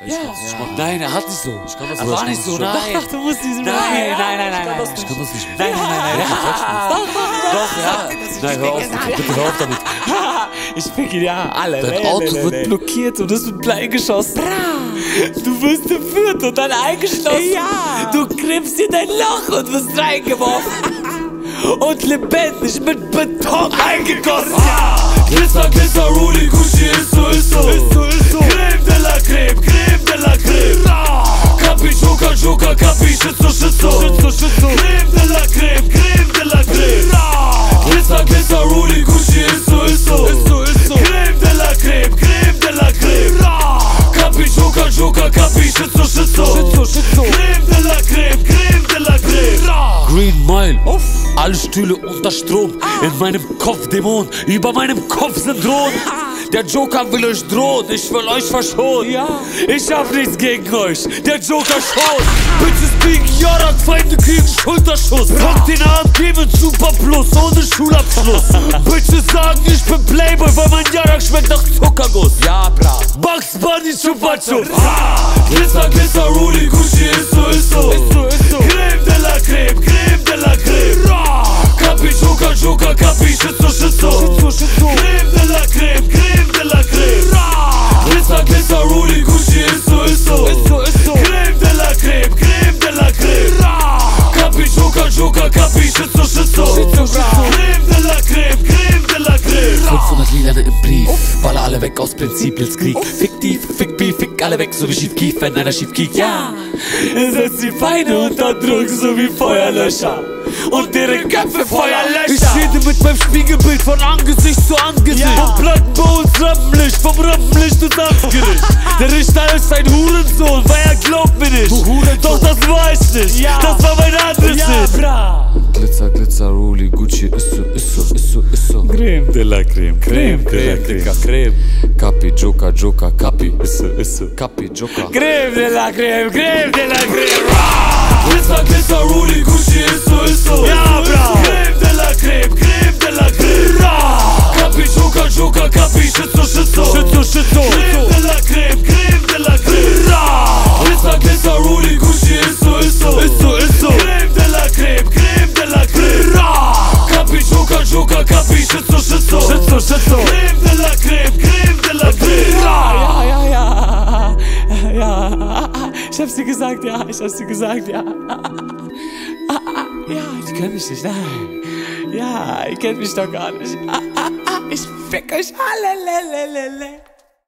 Nein, er hat nicht so. Ich kann das Er war nicht so, nein. Doch, du musst diesen Nein. Nein. Ich kann das nicht. Nein. Doch, ja. Nein, hör auf, bitte hör auf damit. Ich fick ihn, ja, alle. Dein Auto wird blockiert und es wird Blei geschossen. Du wirst entführt und dann eingeschlossen. Ja. Du kriegst in dein Loch und wirst reingeworfen. Und lebendig mit Beton eingegossen. Glitzer, Glitzer, Rolli, Gucci, ist so. Creme de la Creme, Creme de la Creme. Capi, Joker, Joker, Capi, Schizzo. Creme de la Creme, Creme de la Creme. Glitzer, Glitzer, Rolli, Gucci, ist so. Creme de la Creme, Creme de la Creme. Capi, Joker, Joker, Capi, Schizzo. Creme de la Creme, Creme de la Creme. Green Mile. Alle Stühle unter Strom. In meinem Kopf Dämon. Über meinem Kopf sind Drohnen. Der Joker will euch drohen, ich will euch verschonen. Ich hab nichts gegen euch, der Joker schon. Bitches biegen Jarak, Feinde kriegen Schulterschuss. Rock den Arm, geben Super Plus, ohne Schulabschluss. Bitches sagen, ich bin Playboy, weil mein Jarak schmeckt nach Zuckerguss. Ja, bra. Bugs Bunny, Chupa Chup. Glitzer, Glitzer, Rolli, Gucci, ist so. Creme de la Creme, Creme de la Creme. Capi, Joker, Joker, Capi, Schizzo. Creme de la Creme, Creme de la Creme. Glitzer, Glitzer, Rolli, Gucci, ist so. Creme de la Creme, Creme de la Creme. Capi, Joker, Joker, Capi, Schizzo. Creme de la Creme, Creme de la Creme. 500 Lilane im Brief, baller alle weg aus Prinzip, jetzt Krieg. Fick die, fick Beef, fick alle weg, so wie schief Kief, wenn einer schief kiekt. Ja, setzt die Feinde unter Druck, so wie Feuerlöscher. Und deren Köpfe Feuerlöscher. Ich rede mit meinem Spiegelbild von Angesicht zu Angesicht. Vom Plattenbau ins Rampenlicht, vom Rampenlicht ins Amtsgericht. Der Richter ist ein Hurensohn, weil er glaubt mir nicht. Doch das war ich nicht, das war mein anderes Lied. Glitzer, Glitzer, Rolli, Gucci, ist so. Creme de la Creme, Creme de la Dicker, Creme. Capi, Joker, Joker, Capi, ist so. Capi, Joker. Creme de la Creme, Creme de la Creme. Glitzer, Glitzer, Rolli, Gucci, ist so. Ja, bra. Creme de la Creme, Creme de la Creme. Capi, Joker, Joker, Capi, Schizzo. Creme de la Creme, Creme de la Creme. Glitzer, Glitzer, Rolli, Gucci, ist so. Creme de la Creme, Creme de la Creme. Capi, Joker, Joker, Capi, Schizzo. Creme de la Creme, Creme de la Creme. Ja. Ich hab's dir gesagt, ja. Ja, die können mich nicht, nein. Ja, ihr kennt mich doch gar nicht. Ich fick euch alle.